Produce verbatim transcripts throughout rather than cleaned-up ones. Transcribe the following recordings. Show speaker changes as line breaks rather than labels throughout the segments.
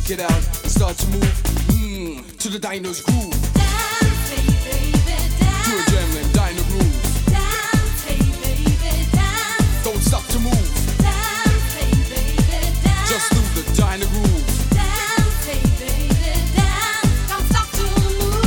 Check it out and start to move mm, to the dyno's groove.
Dance, hey baby, dance.
To a Gremlin dyno groove.
Dance, hey baby, dance.
Don't stop to move.
Dance, hey baby, dance.
Just do the dyno groove.
Dance, hey baby, dance. Don't stop to move.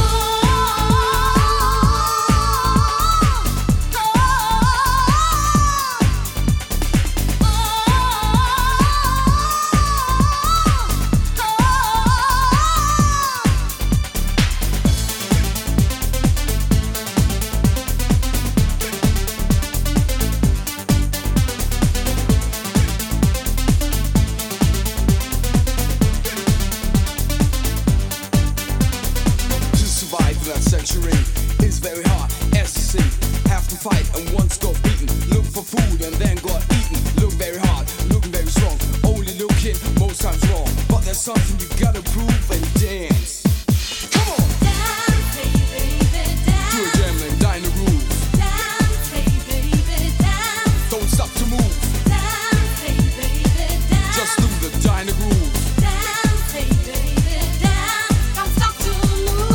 Century is very hard as to see. Have to fight and once got beaten. Look for food and then got eaten. Look very hard, looking very strong. Only looking most times wrong. But there's something you gotta prove and dance. Come on!
Dance, hey baby, dance.
Do a Gremlin dyno groove.
Dance, hey baby, dance.
Don't stop to move.
Dance, hey baby, dance.
Just do the dyno groove.
Dance, hey baby, dance. Don't stop to move.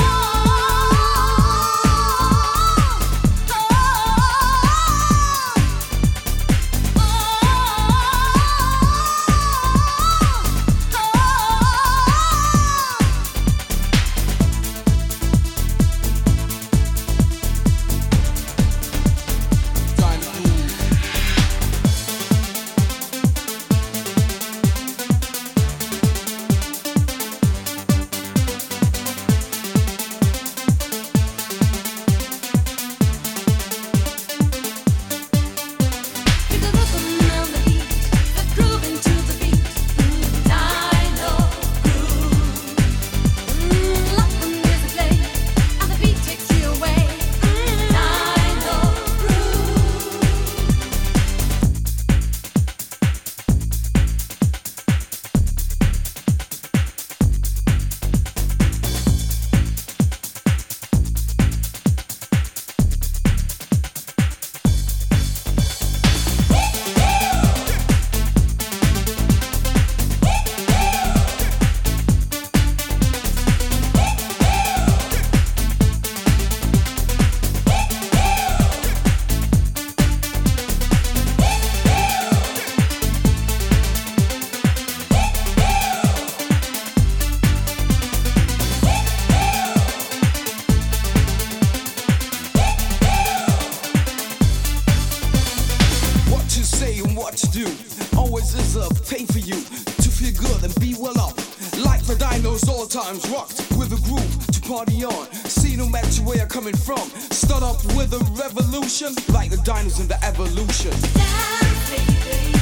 What to do always is a pain for you to feel good and be well up. Like the dynos all times rocked with a groove to party on. See no matter where you're coming from. Start up with a revolution like the dinos in the evolution.
Dance, baby.